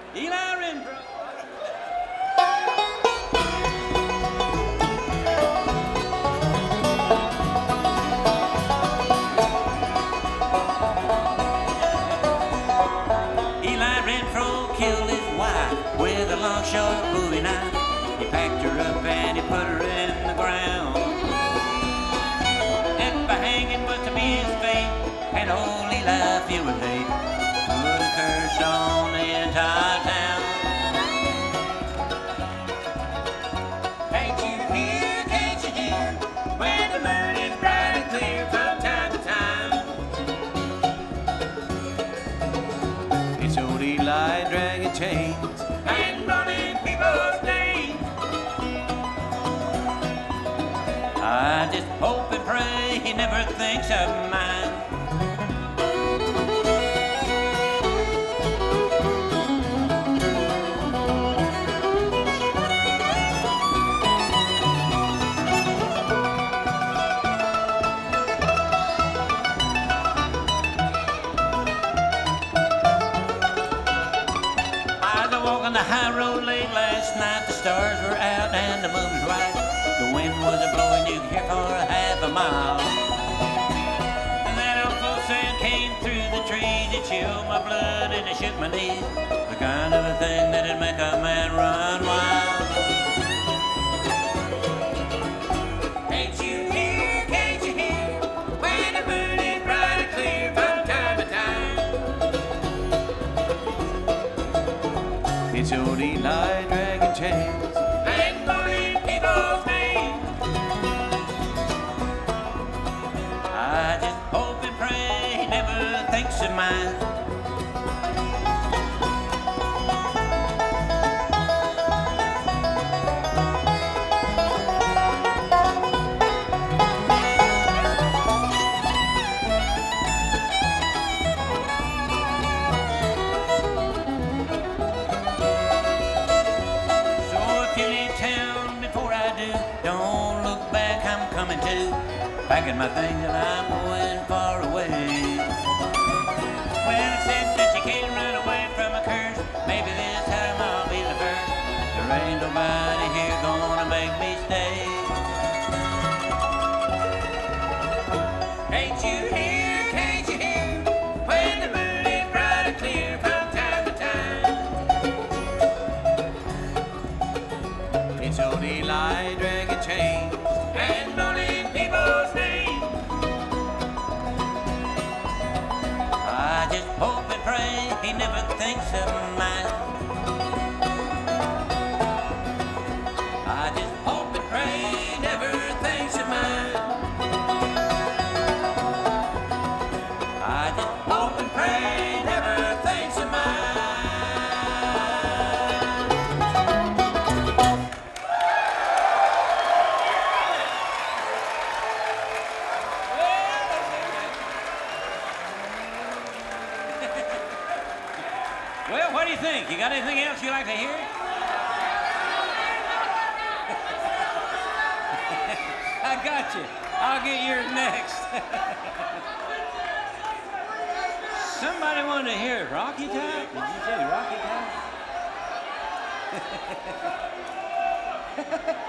Eli Renfro. Eli Renfro killed his wife with a long, sharp Bowie knife. He packed her up and he put her in the ground. If by hanging was to be his fate, and old Eli filled with hate, put a curse on the entire town. Can't you hear, can't you hear, when the moon is bright and clear from time to time? It's old Eli dragging chains and running people's names. I just hope and pray he never thinks of mine. On the high road late last night, the stars were out and the moon was right. The wind was blowing, you could hear for a half a mile. And that awful sound came through the trees, it chilled my blood and it shook my knees. The kind of a thing that'd make a man run wild. Can't you hear, when the moon is bright and clear from time to time? It's old Eli dragging chains and burning people's names. I just hope and pray he never thinks of mine. Don't look back, I'm coming to. Packing my things and I'm going far away. Well, it said that you can't run away from a curse. Maybe this time I'll be the first. There ain't nobody here gonna make me stay. Can't you hear, when the moon is bright and clear from time to time? It's old Eli dragging chains and burning people's names. I just hope and pray he never thinks of mine. I just hope and pray he never thinks of mine. I just hope and pray he never thinks of mine. Well, what do you think? You got anything else you'd like to hear? I got you. I'll get yours next. Somebody wanted to hear Rocky Top? Did you say Rocky Top?